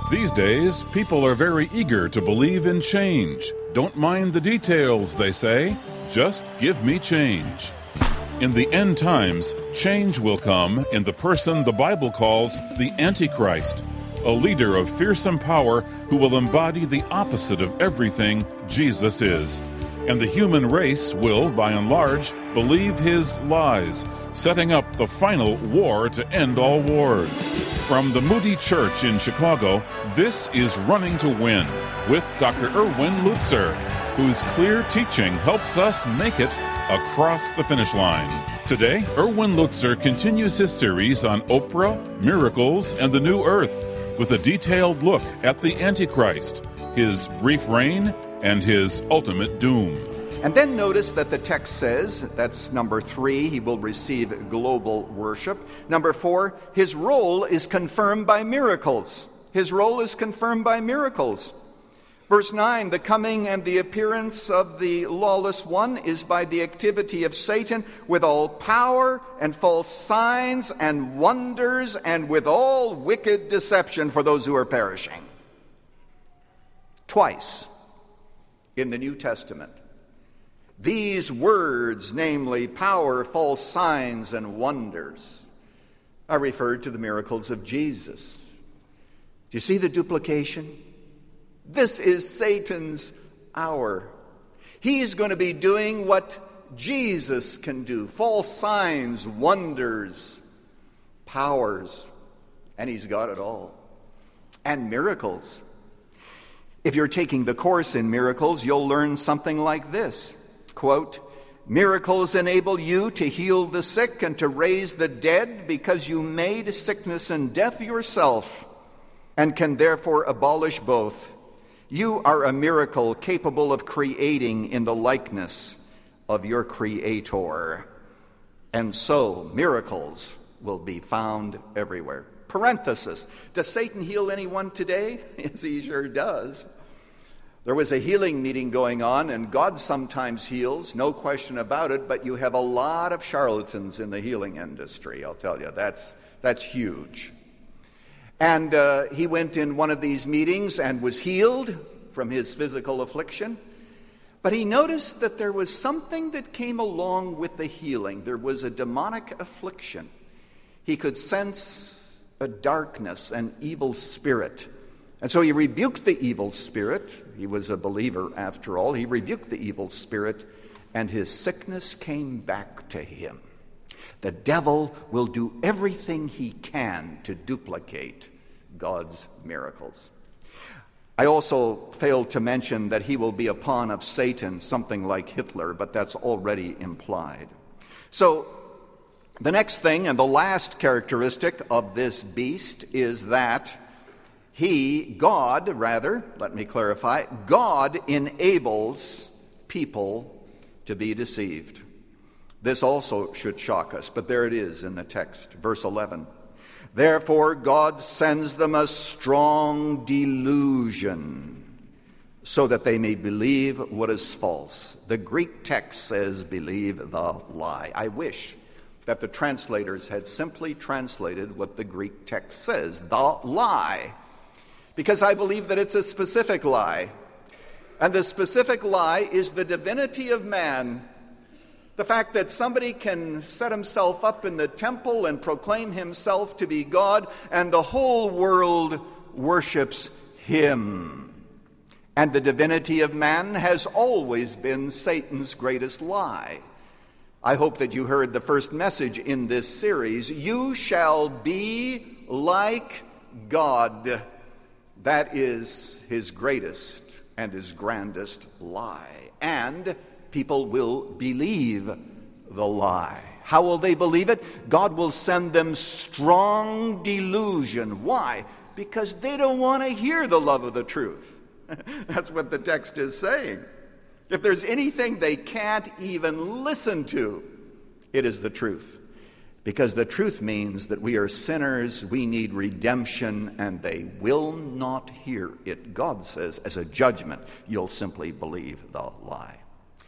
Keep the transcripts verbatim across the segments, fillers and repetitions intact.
These days, people are very eager to believe in change. Don't mind the details, they say. Just give me change. In the end times, change will come in the person the Bible calls the Antichrist, a leader of fearsome power who will embody the opposite of everything Jesus is. And the human race will, by and large, believe his lies, setting up the final war to end all wars. From the Moody Church in Chicago, this is Running to Win with Doctor Erwin Lutzer, whose clear teaching helps us make it across the finish line. Today, Erwin Lutzer continues his series on Oprah, miracles, and the new earth with a detailed look at the Antichrist, his brief reign, and his ultimate doom. And then notice that the text says, that's number three, he will receive global worship. Number four, his role is confirmed by miracles. His role is confirmed by miracles. Verse nine, the coming and the appearance of the lawless one is by the activity of Satan with all power and false signs and wonders and with all wicked deception for those who are perishing. Twice in the New Testament, these words, namely power, false signs, and wonders, are referred to the miracles of Jesus. Do you see the duplication? This is Satan's hour. He's going to be doing what Jesus can do. False signs, wonders, powers, and he's got it all. And miracles. If you're taking the course in miracles, you'll learn something like this. Quote, miracles enable you to heal the sick and to raise the dead because you made sickness and death yourself and can therefore abolish both. You are a miracle capable of creating in the likeness of your Creator. And so, miracles will be found everywhere. Parenthesis, does Satan heal anyone today? Yes, he sure does. There was a healing meeting going on, and God sometimes heals, no question about it, but you have a lot of charlatans in the healing industry, I'll tell you. That's, that's huge. And uh, he went in one of these meetings and was healed from his physical affliction. But he noticed that there was something that came along with the healing. There was a demonic affliction. He could sense a darkness, an evil spirit. And so he rebuked the evil spirit. He was a believer after all. He rebuked the evil spirit, and his sickness came back to him. The devil will do everything he can to duplicate God's miracles. I also failed to mention that he will be a pawn of Satan, something like Hitler, but that's already implied. So the next thing and the last characteristic of this beast is that he, God, rather, let me clarify, God enables people to be deceived. This also should shock us, but there it is in the text, verse eleven. Therefore, God sends them a strong delusion so that they may believe what is false. The Greek text says, believe the lie. I wish that the translators had simply translated what the Greek text says, the lie. Because I believe that it's a specific lie. And the specific lie is the divinity of man. The fact that somebody can set himself up in the temple and proclaim himself to be God, and the whole world worships him. And the divinity of man has always been Satan's greatest lie. I hope that you heard the first message in this series. You shall be like God. That is his greatest and his grandest lie. And people will believe the lie. How will they believe it? God will send them strong delusion. Why? Because they don't want to hear the love of the truth. That's what the text is saying. If there's anything they can't even listen to, it is the truth. Because the truth means that we are sinners, we need redemption, and they will not hear it. God says, as a judgment, you'll simply believe the lie.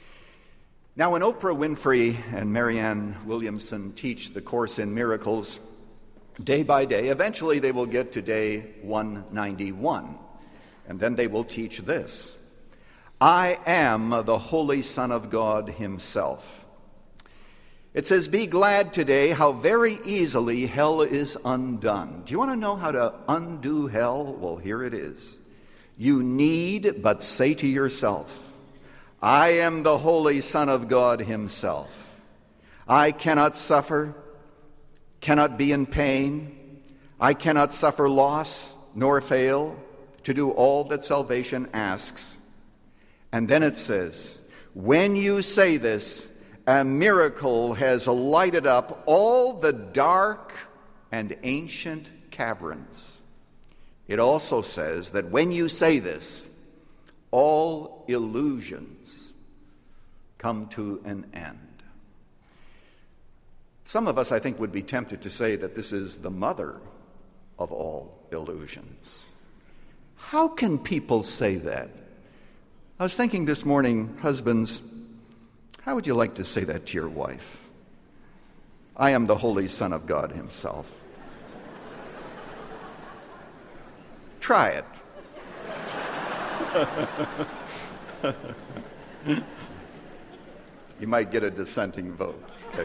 Now, when Oprah Winfrey and Marianne Williamson teach the Course in Miracles, day by day. Eventually they will get to day one ninety-one, and then they will teach this: I am the Holy Son of God himself. It says, be glad today how very easily hell is undone. Do you want to know how to undo hell? Well, here it is. You need but say to yourself, I am the Holy Son of God himself. I cannot suffer, cannot be in pain. I cannot suffer loss nor fail to do all that salvation asks. And then it says, when you say this, a miracle has lighted up all the dark and ancient caverns. It also says that when you say this, all illusions come to an end. Some of us, I think, would be tempted to say that this is the mother of all illusions. How can people say that? I was thinking this morning, husbands, how would you like to say that to your wife? I am the Holy Son of God himself. Try it. You might get a dissenting vote. Okay.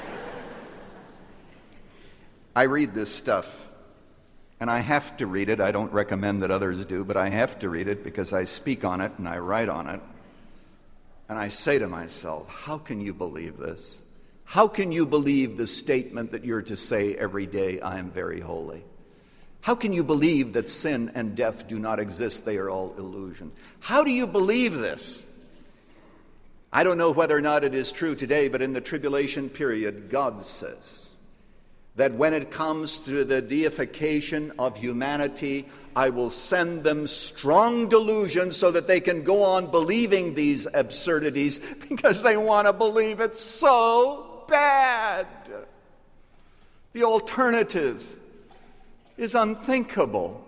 I read this stuff, and I have to read it. I don't recommend that others do, but I have to read it because I speak on it and I write on it. And I say to myself, how can you believe this? How can you believe the statement that you're to say every day, I am very holy? How can you believe that sin and death do not exist? They are all illusions. How do you believe this? I don't know whether or not it is true today, but in the tribulation period, God says that when it comes to the deification of humanity, I will send them strong delusions so that they can go on believing these absurdities because they want to believe it so bad. The alternative is unthinkable.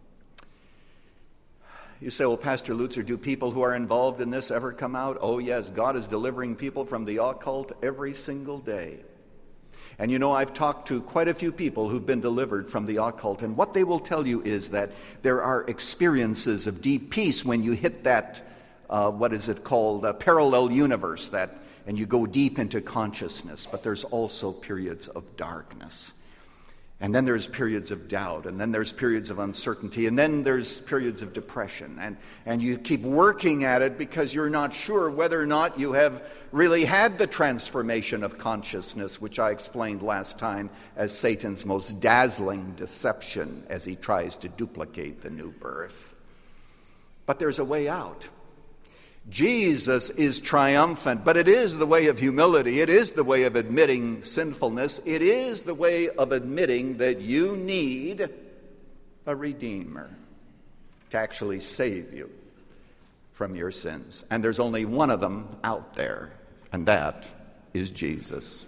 You say, well, Pastor Lutzer, do people who are involved in this ever come out? Oh, yes, God is delivering people from the occult every single day. And you know, I've talked to quite a few people who've been delivered from the occult, and what they will tell you is that there are experiences of deep peace when you hit that, uh, what is it called, a parallel universe, that, and you go deep into consciousness. But there's also periods of darkness. And then there's periods of doubt, and then there's periods of uncertainty, and then there's periods of depression. And, and you keep working at it because you're not sure whether or not you have really had the transformation of consciousness, which I explained last time as Satan's most dazzling deception as he tries to duplicate the new birth. But there's a way out. Jesus is triumphant, but it is the way of humility. It is the way of admitting sinfulness. It is the way of admitting that you need a Redeemer to actually save you from your sins. And there's only one of them out there, and that is Jesus.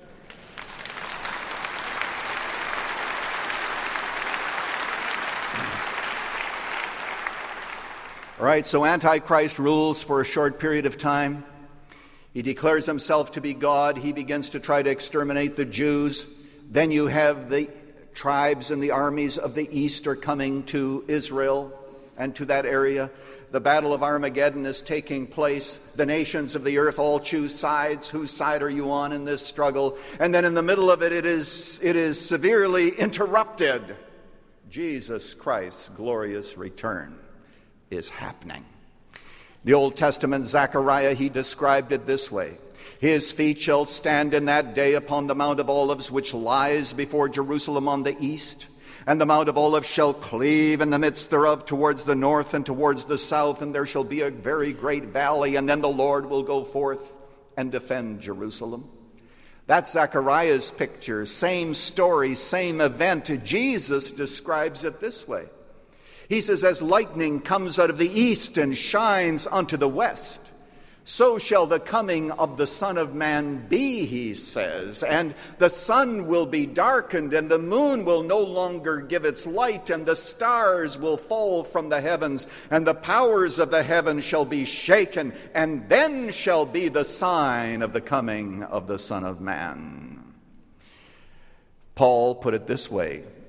All right, so Antichrist rules for a short period of time. He declares himself to be God. He begins to try to exterminate the Jews. Then you have the tribes and the armies of the east are coming to Israel and to that area. The battle of Armageddon is taking place. The nations of the earth all choose sides. Whose side are you on in this struggle? And then in the middle of it, it is, it is severely interrupted. Jesus Christ's glorious return is happening. The Old Testament Zechariah, he described it this way: his feet shall stand in that day upon the Mount of Olives, which lies before Jerusalem on the east, and the Mount of Olives shall cleave in the midst thereof towards the north and towards the south, and there shall be a very great valley, and then the Lord will go forth and defend Jerusalem. That's Zechariah's picture. Same story, same event. Jesus describes it this way. He says, as lightning comes out of the east and shines unto the west, so shall the coming of the Son of Man be, he says. And the sun will be darkened, and the moon will no longer give its light, and the stars will fall from the heavens, and the powers of the heavens shall be shaken, and then shall be the sign of the coming of the Son of Man. Paul put it this way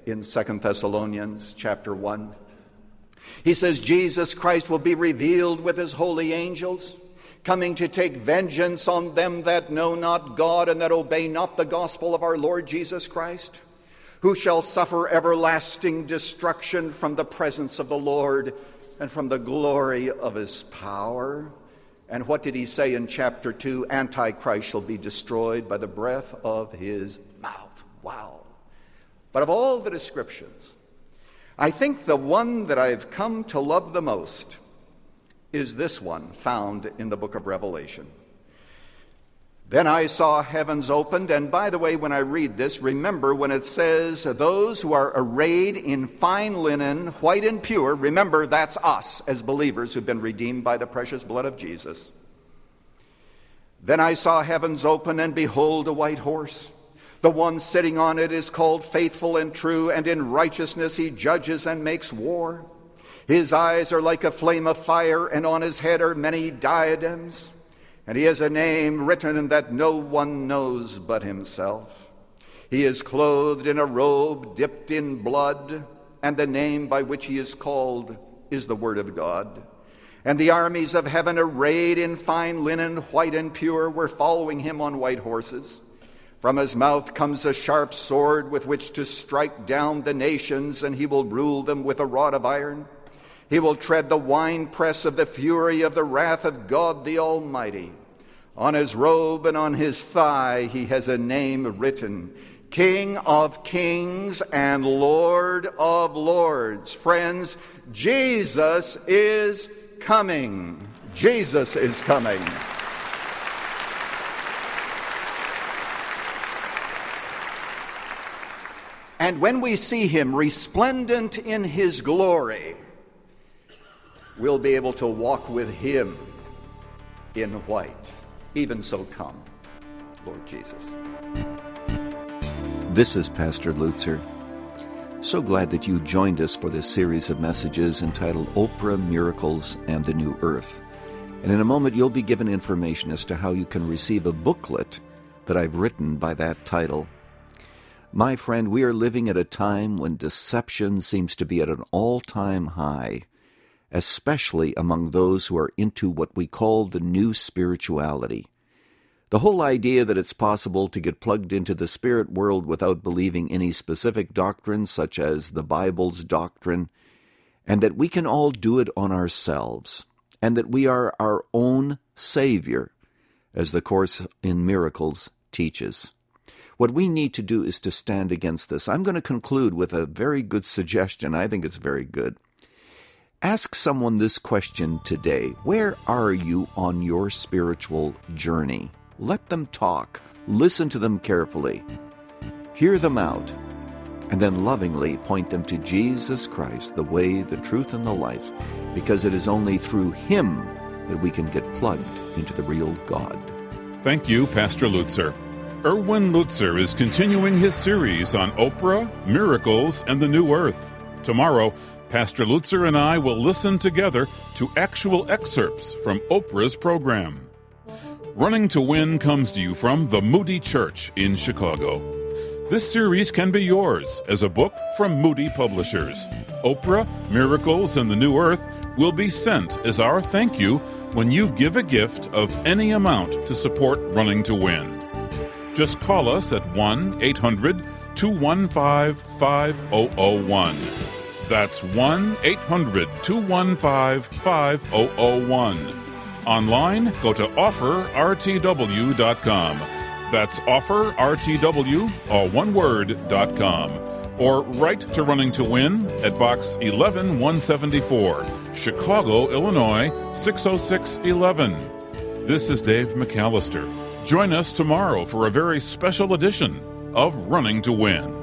in Second Thessalonians chapter one. He says, Jesus Christ will be revealed with his holy angels, coming to take vengeance on them that know not God and that obey not the gospel of our Lord Jesus Christ, who shall suffer everlasting destruction from the presence of the Lord and from the glory of his power. And what did he say in chapter two? Antichrist shall be destroyed by the breath of his mouth. Wow. But of all the descriptions, I think the one that I've come to love the most is this one found in the book of Revelation. Then I saw heavens opened, and by the way, when I read this, remember when it says those who are arrayed in fine linen, white and pure, remember that's us as believers who've been redeemed by the precious blood of Jesus. Then I saw heavens open, and behold, a white horse. The one sitting on it is called Faithful and True, and in righteousness he judges and makes war. His eyes are like a flame of fire, and on his head are many diadems. And he has a name written that no one knows but himself. He is clothed in a robe dipped in blood, and the name by which he is called is the Word of God. And the armies of heaven, arrayed in fine linen, white and pure, were following him on white horses. From his mouth comes a sharp sword with which to strike down the nations, and he will rule them with a rod of iron. He will tread the winepress of the fury of the wrath of God the Almighty. On his robe and on his thigh he has a name written, King of Kings and Lord of Lords. Friends, Jesus is coming. Jesus is coming. And when we see him resplendent in his glory, we'll be able to walk with him in white. Even so come, Lord Jesus. This is Pastor Lutzer. So glad that you joined us for this series of messages entitled Oprah, Miracles, and the New Earth. And in a moment, you'll be given information as to how you can receive a booklet that I've written by that title. My friend, we are living at a time when deception seems to be at an all-time high, especially among those who are into what we call the new spirituality. The whole idea that it's possible to get plugged into the spirit world without believing any specific doctrine, such as the Bible's doctrine, and that we can all do it on ourselves, and that we are our own Savior, as the Course in Miracles teaches. What we need to do is to stand against this. I'm going to conclude with a very good suggestion. I think it's very good. Ask someone this question today. Where are you on your spiritual journey? Let them talk. Listen to them carefully. Hear them out. And then lovingly point them to Jesus Christ, the way, the truth, and the life, because it is only through him that we can get plugged into the real God. Thank you, Pastor Lutzer. Erwin Lutzer is continuing his series on Oprah, Miracles, and the New Earth. Tomorrow, Pastor Lutzer and I will listen together to actual excerpts from Oprah's program. Running to Win comes to you from the Moody Church in Chicago. This series can be yours as a book from Moody Publishers. Oprah, Miracles, and the New Earth will be sent as our thank you when you give a gift of any amount to support Running to Win. Just call us at one eight hundred two one five five zero zero one. That's one eight hundred two one five five zero zero one. Online, go to offer r t w dot com. That's offer r t w, all one word, dot com. Or write to Running to Win at Box eleven one seventy-four, Chicago, Illinois, six oh six one one. This is Dave McAllister. Join us tomorrow for a very special edition of Running to Win.